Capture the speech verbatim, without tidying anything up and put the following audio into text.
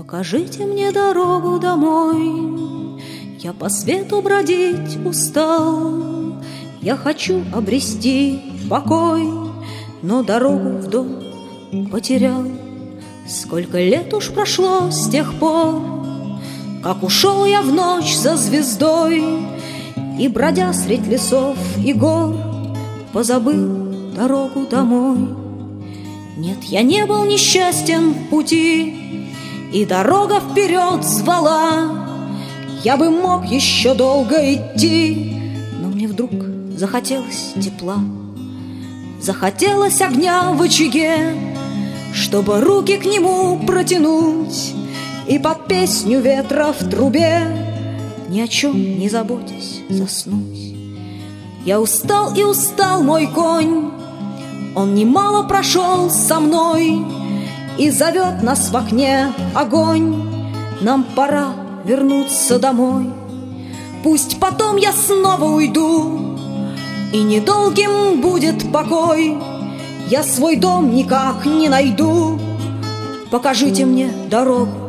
Покажите мне дорогу домой, я по свету бродить устал. Я хочу обрести покой, но дорогу в дом потерял. Сколько лет уж прошло с тех пор, как ушел я в ночь за звездой, и, бродя средь лесов и гор, позабыл дорогу домой. Нет, я не был несчастен в пути, и дорога вперед звала. Я бы мог еще долго идти, но мне вдруг захотелось тепла. Захотелось огня в очаге, чтобы руки к нему протянуть и под песню ветра в трубе, ни о чем не заботясь, заснуть. Я устал и устал мой конь, он немало прошел со мной, и зовет нас в окне огонь. Нам пора вернуться домой. Пусть потом я снова уйду, и недолгим будет покой. Я свой дом никак не найду. Покажите мне дорогу